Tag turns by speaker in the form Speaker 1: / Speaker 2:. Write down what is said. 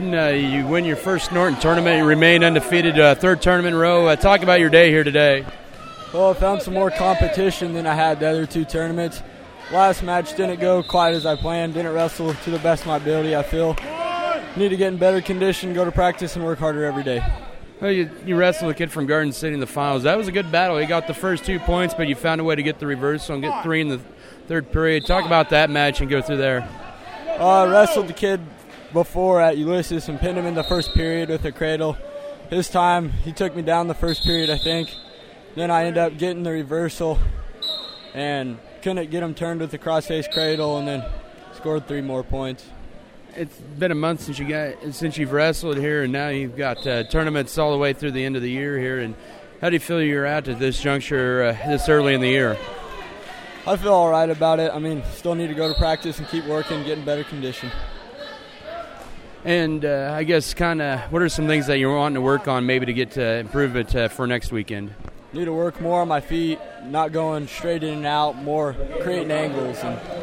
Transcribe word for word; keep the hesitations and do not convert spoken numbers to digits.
Speaker 1: Jordan, uh, you win your first Norton tournament. You remain undefeated, uh, third tournament in a row. Uh, talk about your day here today.
Speaker 2: Well, I found some more competition than I had the other two tournaments. Last match didn't go quite as I planned. Didn't wrestle to the best of my ability, I feel. Need to get in better condition, go to practice, and work harder every day.
Speaker 1: Well, you, you wrestled a kid from Garden City in the finals. That was a good battle. He got the first two points, but you found a way to get the reversal and get three in the third period. Talk about that match and go through there.
Speaker 2: Uh, I wrestled the kid before at Ulysses and pinned him in the first period with a cradle. This time, he took me down the first period, I think. Then I ended up getting the reversal and couldn't get him turned with the cross-face cradle, and then scored three more points.
Speaker 1: It's been a month since you got since you've wrestled here, and now you've got uh, tournaments all the way through the end of the year here. And how do you feel you're at at this juncture, uh, this early in the year?
Speaker 2: I feel all right about it. I mean, still need to go to practice and keep working, get in better condition.
Speaker 1: And uh, I guess kind of what are some things that you're wanting to work on maybe to get to improve it uh, for next weekend?
Speaker 2: Need to work more on my feet, not going straight in and out, more creating angles and